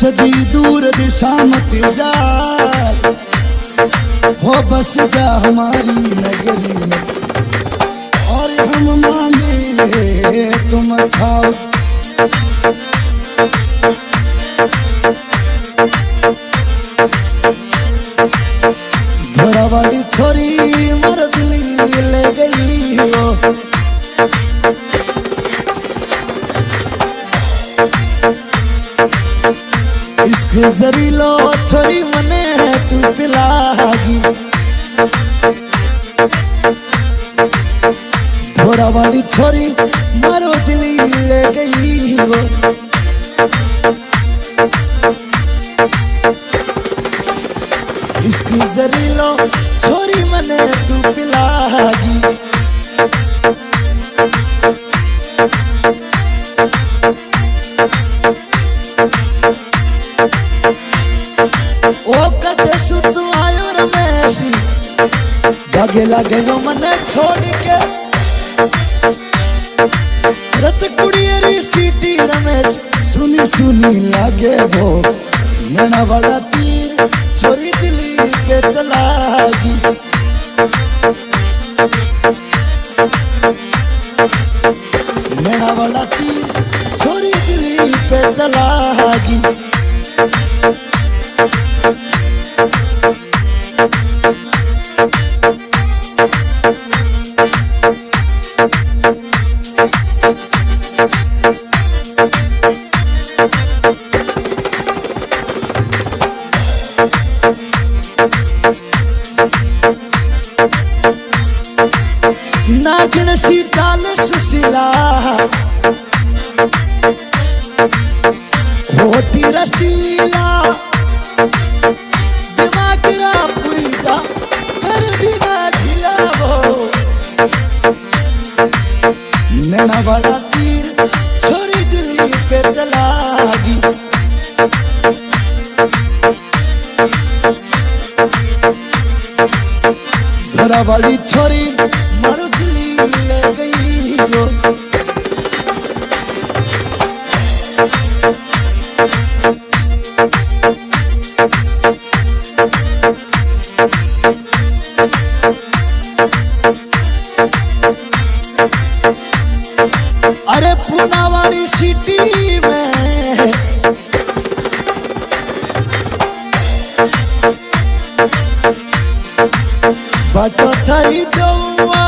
सजी दूर दिशा मत जा, हो बस जा हमारी नगरी में, और हम मांगे तुम खाओ। धोरावाड़ी छोरी मर दिल्ली ले गई हो, इसके जरीलो छोरी मने तू पिलागी। धोरावाड़ी छोरी मारो दिल्ली ले गई हो, इसकी जरीलो छोरी मने तू पिलागी। ओ कटे सुतु आयो रमेशी, भागे लागे यो मने छोड़ के, रत कुड़ियरी सीटी रमेश सुनी सुनी लागे वो, नैना वाला तीर छोरी दिल्ली के चलागी। नैना वाला तीर छोरी दिल्ली पे चलागी। नागिन सी चाल सुशीला, होती रसीला, दिमाग रा पूरी जा कर दिना ढीला वो। नैना वाला तीर छोरी दिल्ली पे चलागी। धोरावाड़ी छोरी मारो दिल्ली ले गई हो, अरे पूनावाड़ी सिटी में बाटो थारी जौआ,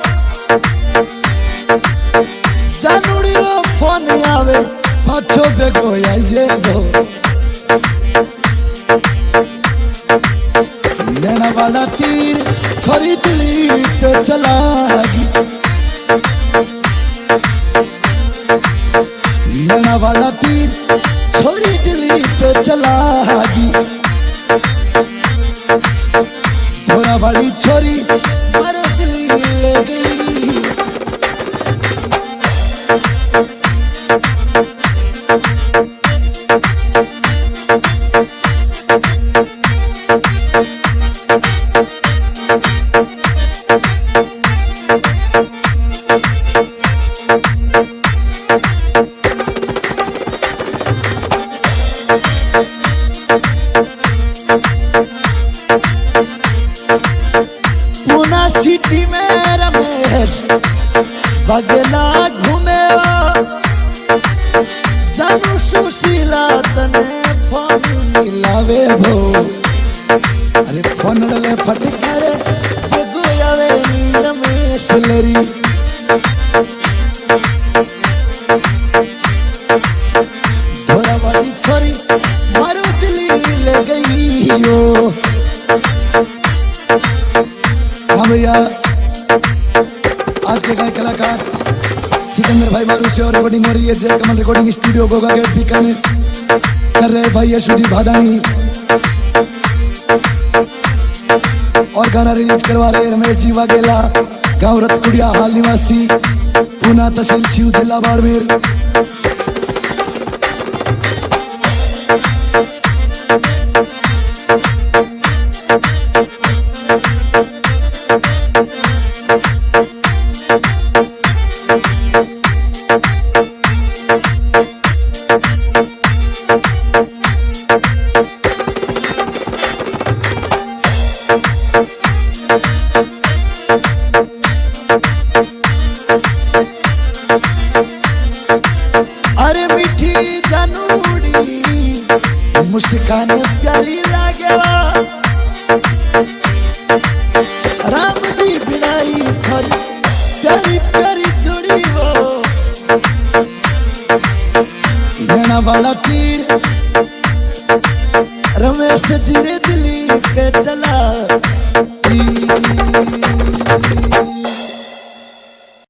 जानूड़ी रो फोन आवे पाछो बेगो आइजे गो। नैना वाला तीर छोरी दिल्ली पे चलागी। नैना वाला तीर छोरी दिल्ली पे चलागी। धोरावाड़ी छोरी मारो दिल्ली ले गई। पूना सिटी में रमेश बगला घूमे, जानू सुशीला तने फोन मिलावे भो। अरे फोन डले फटकारे बेगो आवे नी रमेश लेरी। धोरावाड़ी छोरी मारो दिल्ली ले गई हो। हाँ भैया, आज के गायक कलाकार सिकंदर भाई मारू से और रिकॉर्डिंग हो रही है Jai Kamal recording studio Goga gate Bikaner. कर रहे भाई यशुजी भादानी और गाना रिलीज करवा रहे रमेश जी वाघेला, गाँव रतकुड़िया, हाल निवासी, पूना तहसील शिव, जिला बाड़मेर। वाला तीर रमेश जी रे